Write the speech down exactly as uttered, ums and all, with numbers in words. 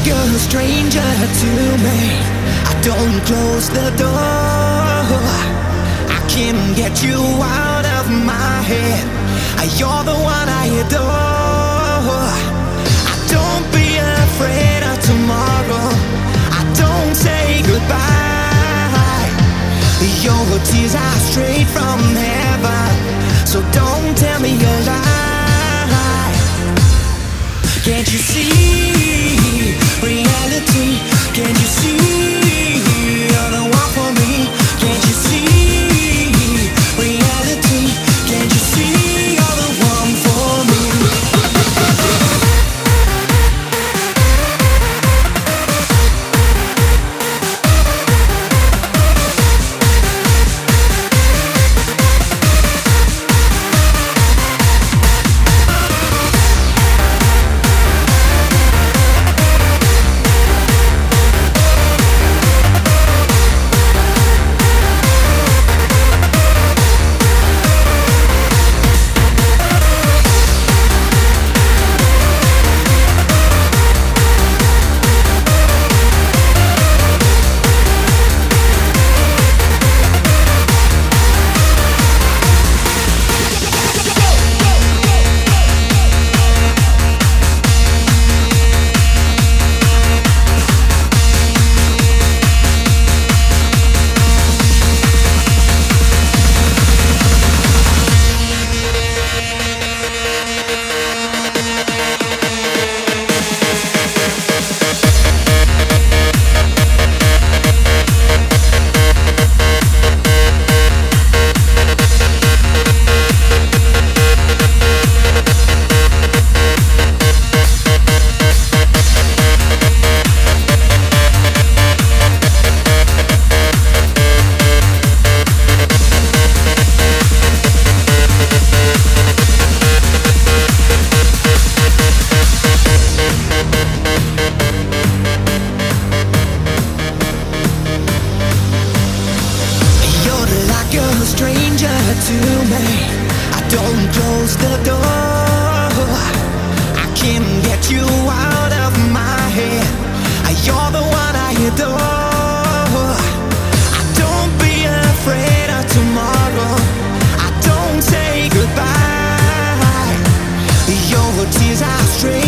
you're a stranger to me. I don't close the door. I can't get you out of my head. You're the one I adore. I don't be afraid of tomorrow. I don't say goodbye. Your tears are straight from heaven, so don't tell me a lie. Can't you see reality? Can't you see you're the one for me? Can't you see reality? Can't you see you're the one for me? Stranger to me, I don't close the door. I can't get you out of my head. You're the one I adore. I don't be afraid of tomorrow. I don't say goodbye. Your tears are straight